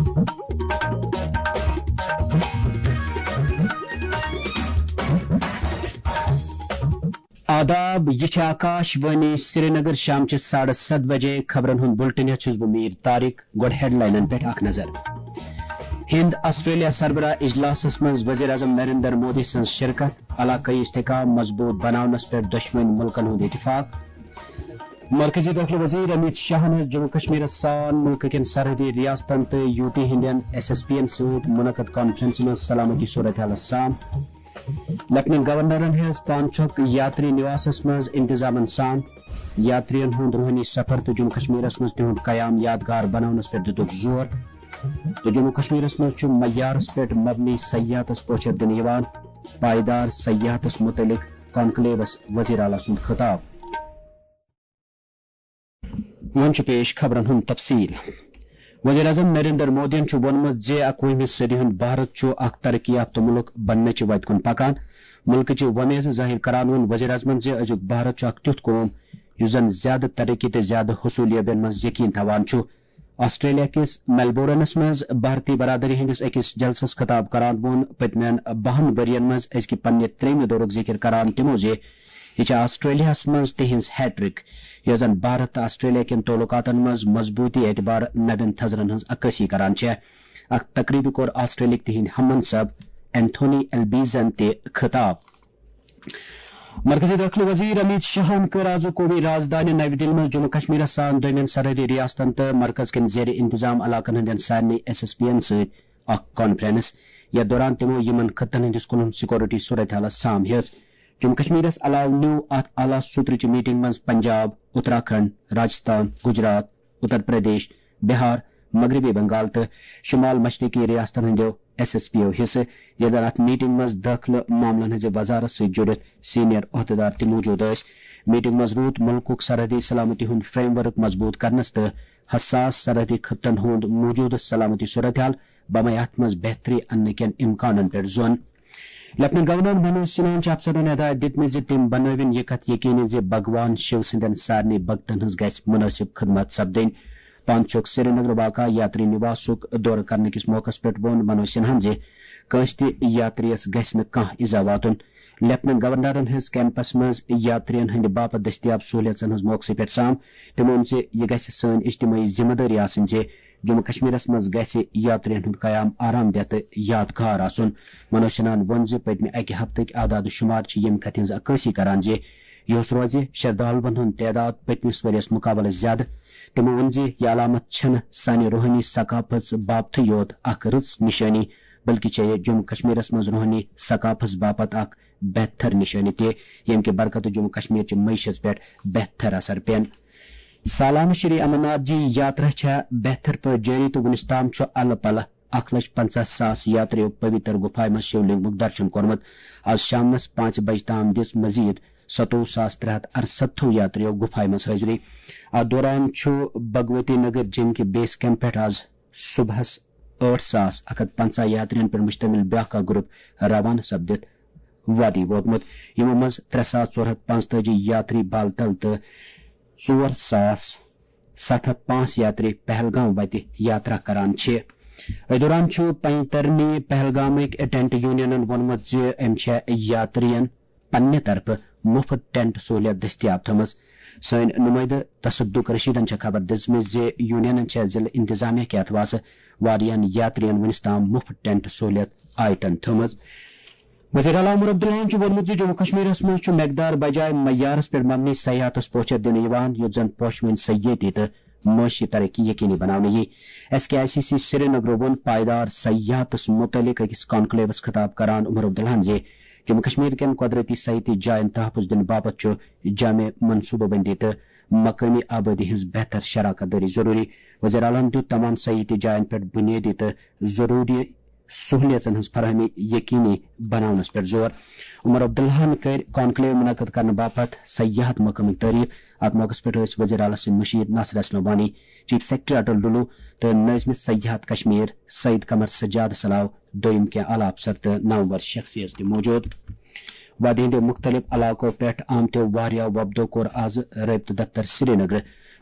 आदाब, यह आकाशवाणी श्रीनगर शाम 7:30 बजे खबरन हुंद बुलेटिन छुस बह मीर तारिक गोड हेडलाइन पे अख नजर। हिंद ऑस्ट्रेलिया सरबराह इजलासस मज वजीर आजम नरेंद्र मोदी सं शिरकत, इलाकाई इस्तेहकाम मजबूत बनावनस पे दुश्मन मुल्कन हुंद इत्तिफाक। मरकजी दाखिला वजीर अमित शाह ने जम्मू कश्मीर सान मुल्क के सरहदी रियासतन तो यूटी हिंदन SSPN सहित मुनक़द कॉन्फ्रेंस में सलामती सूरत हाल साम। लेफ्टिनेंट गवर्नरन हज पांचक यात्री निवासस मज इंतजामन साम। यात्रियन हुंद रूहानी सफर तो जम्मू कश्मीरस मज तिहुंद कयाम यादगार बनावनस पे दितुक जोर। तो जम्मू कश्मीरस मज मयारस पे मबनी सयाहतस पोचर दिन यवान। पायदार सयाहतस मुतलिक कॉन्क्लेवस वजीर आला सुंद खिताब। मंच पेश खबरन हुंद तफसील। वजीर आजम नरेंद्र मोदी वोनमुत जे 21वीं सदी हुंद भारत अख तरक्की याफ्ता मुल्क बनने वत कुन पकान। मुल्क वमेज जाहिर करान वोन वजीर आजमन जे अजुक भारत अख त्युथ कौम युस जन ज्यादा तरक्की तो ज्यादा हुसूलियतन मज यकीन थवान। ऑस्ट्रेलिया किस मेलबोर्नस मज भारतीय बरादरी हंदिस अकिस जलसस खिताब करान वोन पतमन 52 वरियन मज अजकि पन्ने 3 दौरक जिक्र करान तिमो जे यह ऑस्ट्रेलिया मज तिहिंज हैट्रिक यह जन भारत ऑस्ट्रेलिया किन तोलुकातन मज मजबूती एतबार नबन थजरन हंज अक्सी करान अख तकरीबी कोर ऑस्ट्रेलिया तिहिंद हमन सब एंथोनी एल्बीजन ते खिताब। मरकजी दाखिला वजीर अमित शाह कर आज कौमी राजधानी नई दिल्ली में जम्मू कश्मीर सान दोमिन सरहदी रियासतन तो मरकज किन जेर इंतजाम इलाकन हंदन सारे SSPN सहित कॉन्फ्रेंस। यह दौरान तिमो यमन खत्तन हंदिस कुन सिक्योरिटी सूरत हाल साम हेज। जम्मू कश्मीरस अलाव न्यू आला सूत्र मीटिंग मज पंजाब, उत्तराखंड, राजस्थान, गुजरात, उत्तर प्रदेश, बिहार, मगरबी बंगाल तो शुमाल मशरकी रियासतन हंदो SSPO हिस्से। यह अत मीटिंग मज दाखिल मामलन हज वजारत से जुड़ित सीनियर अहदेदार ति मौजूद। मीटिंग मज रूद मुल्क सरहदी सलामती हुंद फ्रेमवर्क मजबूत करनस तो हसास सरहदी खत्तन हुंद मौजूद सलामती सूरत हाल बमे अत मज बेहतरी अन्य केन इम्कानन पे जोन। लेफ्टिनेंट गवर्नर मनोज सिन्हा अफसरन हदायत दितमत जे तिम बनविन यह कथ यकीनी जे भगवान शिव सिंदन सारे भक्तन हज गस मुनासिब खदमत सपदन। पांचोक श्रीनगर वाक़ा यात्री निवासुक दौर करने किस मौकस पे वोन मनोज सिन्हा जे कंस ति यात्रियस गस न कह इजा वातुन। लेफ्टिनेंट गवर्नरन हज कैंपस मज यात्रियन हंद बापत दस्तियाब सहूलियतन हज मौके पे साम। तिमोन जे यह गस सन इज्तिमाई जिम्मेदारी आसन जे जम्मू कश्मीरस मज गस यात्रियन हुंद कयाम आरामदेह तो यादगार आसन। मनोज सिन्हा वोन जे पतमे अकि हफ्तक आदाद शुमार यम कथ हंज अक्सी करान जे यह रोज श्रद्धालुवन हुंद तादाद पतमिस वरियस मुकाबले ज्यादा। तिमो वोन जे यह अलामत छन सानि रूहानी सकाफत बापत योत अख रच निशानी बल्कि जम्मू कश्मीरस मज रूहानी सकाफत बापत अख बेहतर निशानी ते यम के बरकत जम्मू कश्मीर च मईशत पे बेहतर असर पेन। सालाना श्री अमरनाथ जी यात्रा बेहतर पे जारी तो वनिस ताम अल पल 1,50,000 यात्रियों पवित्र गुफा में शिवलिंग दर्शन कोर्मत। आज शाम 5 बजे ताम दिस मजीद 27,368 यात्रियों गुफा में हाजिरी। अत दौरान भगवती नगर जिम के बेस कैंप पे आज सुबह 8,150 यात्रियों पर मुश्तमिल ब्याह ग्रुप रवाना सपदित वादी वोतमुत। यमो मज 3,445 यात्री बालतल तो 4,705 यात्री पहलगाम वत यात्रा करान। दौरान पैंतरनी पहलगाम टेंट यूनियन वोनमुत जे अम यात्रियन पन्ने तरफ मुफ्त टेंट सहूलियत दस्तियाब थमस। सन नुमाइंद तसद्दुक रशीदन खबर दिसमत जे यूनियन जिला इंतजामिया के अथवास वारियन यात्रियन वनिस ताम मुफ्त टेंट सहूलियत आयतन थमस। वज़ीर आला उमर अब्दुल्लाहन वोनमुत जे जम्मू कश्मीरस मज मकदार बजाय मयारस पे मबनी सयाहतस पोचर दिन यवान युत जन पोशवन सयाहती तो माशी तरक्की यकीनी बनाने। SKICC श्रीनगर वोन पायदार सयाहतस मुतलिक अकिस कॉन्क्लेवस खिताब करान उमर अब्दुल्लाहन जे जम्मू कश्मीर के कुदरती सयाहती जायन तहफ़्फ़ुज़ दिन बाबत जामे मनसूबाबंदी तो मकामी आबादी हज बेहतर शराकत दारी जरूरी। वज़ीर आला दित तमाम सयाहती जायन पे बुनियादी तो जरूरी सहूलियतन हज फराहमी यकीनी बनावनस पे जोर। उमर अब्दुल्लाहन कर कॉन्क्लेव मुनक़द करने बापत सयाहत मकामी तारीफ। अत मौके पे वज़ीर आला से मुशीर नासिर असलम वानी, चीफ सेक्रेटरी अटल डुलू तो नज़म सयाहत कश्मीर सईद कमर सज्जाद सलाव दोयम के आला अफसर तो नामवर शख्सियत मौजूद। वादी मुख्तलिफ इलाकों पे आमते वारिया वबदो कोर आज रब्त दफ्तर श्रीनगर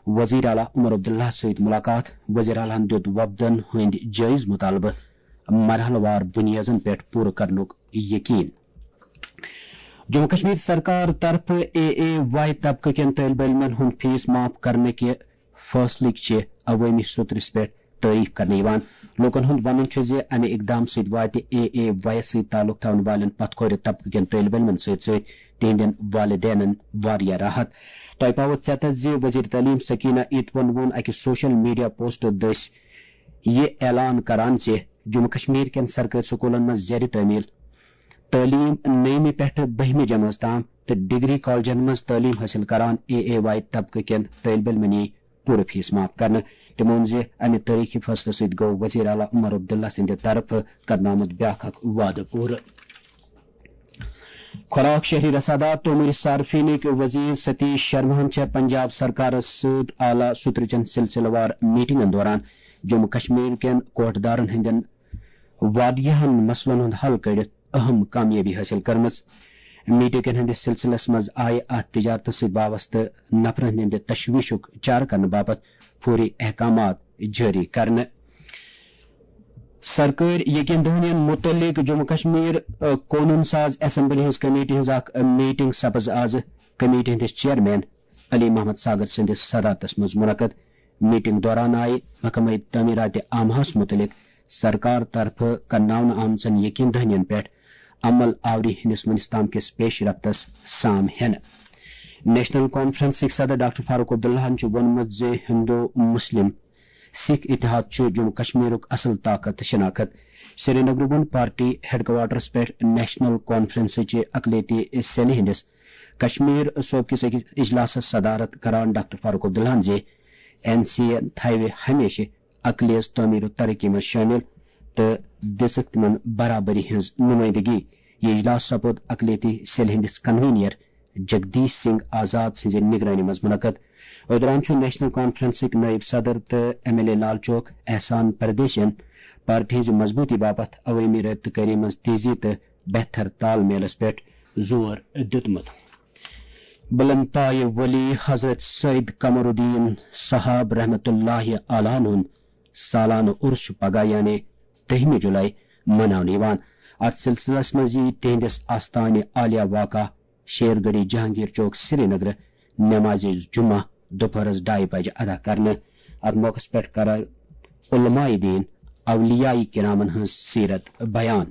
وزیر اعلیٰ عمر عبداللہ ست ملاقات وزیر اعلیٰ دِیُت وفدن ہند جائز مطالبہ مرحلہ وار بنیادن پہ پور کرنک یقین جموں کشمیر سرکار طرف AAY طبقہ کن طالب علمن ہند فیس معاف کرنے کے فیصلک عوامی سترس پہ تعریف کرنے لوکن ہند ون امہ اقدام ست وات AAY ست تعلق تھون والن پتکور طبقہ کن طالب علمن ست تہندین والدینن واریاہ راحت تہ پاو ژیتس وزیر تعلیم سکینہ ایتون وون اکہ سوشل میڈیا پوسٹ دس یہ اعلان کران جموں کشمیر کن سرکاری سکولن مز زیر تعلیم نویں پہ بہمہ جماعت تام تو ڈگری کالجن مز تعلیم حاصل کران AAY طبقہ کن طالب علمن پورٕ فیس معاف کرنے تمو امہ تاریخی فیصلہ ست گو وزیر اعلیٰ عمر عبداللہ سند طرف کرنا آمت بیاکھ وعدہ پورٕ خوراک شہری رسادات تومر صارفین وزیر ستیش شرما پنجاب سرکار ست اعلی سترچن سلسلہ وار میٹنگن دوران جموں کشمیر کن کوٹدارن ہندین واریاہن مسلن ہند حل کڑت اہم کامیابی حاصل کرمز میٹنگن ہندس سلسلس مز آئے ات تجارت ست وابستہ نفرن ہند تشویشک چارہ کرنے باپت فوری احکامات جاری کرنے سرکار یقین دہن متعلق جموں کشمیر قانون ساز اسمبلی ہز کمیٹی ہز اخ میٹنگ سپز آز کمیٹی ہندس چیئرمین علی محمد ساگر سندس صدارتس مز منعقد میٹنگ دوران آئی محکمہ تعمیرات عامہس متعلق سرکار طرف کرناون آمژن یقین دہنین پہ عمل آوری ہندس ونس تام کس پیش رفتس سام ہین نیشنل کانفرنس صدر ڈاکٹر فاروق عبداللہ وونمت ہندو مسلم سکھ اتحاد جموں کشمیر اصل طاقت شناخت Srinagar party headquarters پہ نیشنل کانفرنس اقلیتی سیلہ ہندس کشمیر صوب کس اجلاس صدارت کران ڈاکٹر فاروق عبداللہ NC تھو ہمیشہ اقلیت تعمیر و ترقی مز شامل تو دسک تمن برابری ہز نمائندگی یہ اجلاس سپود اقلیتی سیل ہندس کنوینئر جگدیش سنگھ آزاد سز نگرانی مز منعقد دوران نیشنل کانفرنسک نائب صدر تو MLA لال چوک احسان پردیشین پارٹی ہز مضبوطی باپت عوامی رابطہ کاری مز تیزی تو بہتر تال میلس پہ زور دتمت بلند پائے ولی حضرت سید قمر الدین صاحب رحمت اللہ علیہ ہند سالانہ عرس پگہ یعنی 10 جولائی منانے ات سلسلس مز تہندس آستان عالیہ واقع شیر گڑھی جہانگیر چوک سری نگر نماز جمعہ دوپہرس 2:30 بجے ادا کرنے ات موقع پہ کر علماء دین اولیاء کرامن ہز سیرت بیان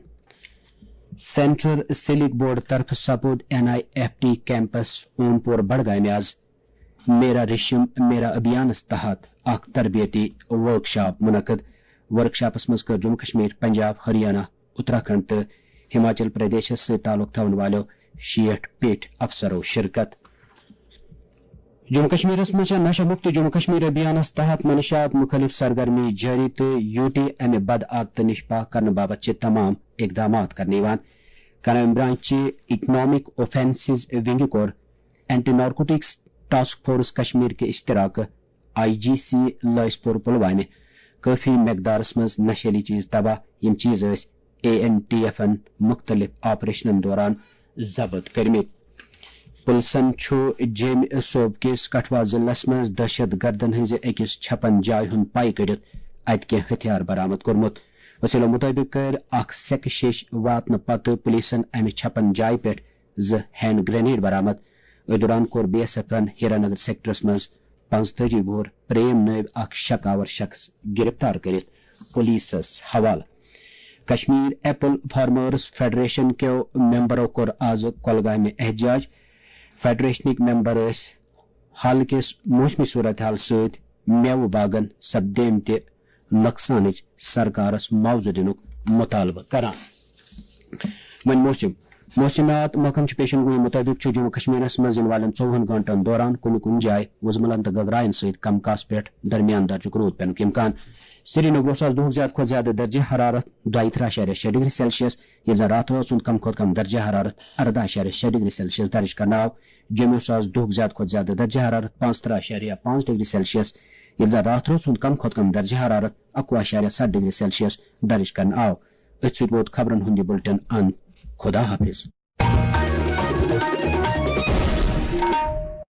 سینٹرل سلک بورڈ طرف سپود NIFT کیمپس اون پور بڑگام آز میرا ریشم میرا ابھیانس تحت اخ تربیتی ورکشاپ منعقد ورکشاپس مز کر جموں کشمیر پنجاب ہریانہ اتراکھنڈ تو ہماچل پردیش سے تعلق تھون والو 60 پیٹ افسروں شرکت جموں کشمیر مز نشہ مکت جموں کشمیر ابھیانس تحت منشیات مختلف سرگرمی جاری تو UT امہ بد عادت نش پاک کرنے بابت تمام اقدامات کرنے crime branch economic offences wing کور anti narcotics task force Kashmir کے اشتراک IGC لائس پور پلوامہ کافی مقدارس مز نشیلی چیز تباہ یم چیز ANTF مختلف آپریشنن دوران ضبط کرمت پلسن جیم صوب کس کٹھوا ضلع مز دہشت گردن ہز اکس چھپن جائے ہند پائی کڑت ات کی ہتھیار برآمد کورمت وسیلو مطابق کر اخ سیک شیش واتن پتہ پولیسن امہ چھپن جائے پہ 2 ہینڈ گرینیڈ برآمد دوران کور BSF ہیرانگر سیکٹرس مز 35 وُہر پریم نٲب اخ شکاور شخص گرفتار کرت پولیسس حوالہ کشمیر ایپل فارمرز فیڈریشن کیو ممبرو کور آز کولگام احتجاج فیڈریشنک ممبر حال کس موسمی صورتحال ست میوہ باغن سپدیمت نقصانچ سرکارس معاوضہ دنک مطالبہ کران موسمیات محکم پیشن گوئی مطابق جموں کشمیرس مز ان والن 24 گھنٹن دوران کن جائے وزملن تو گگرائن ست کم کاس پہ درمیان درجک رود پینک امکان سری نگر دہ زیادہ کھت زیادہ درجہ حرارت 32.6 ڈگری سیلسیس یہ زن رات کم کھت کم درجہ حرارت 18.6 ڈگری سیلسیس درج کرنا جموں دہ زیادہ کھت زیادہ درجہ حرارت 15.5 ڈگری سیلسیس یہ زن رات کم کھت کم درجہ حرارت 21.7 ڈگری سیلسیس درج کرنا ات ست ووت خبرن ہند بلٹن خدا حافظ.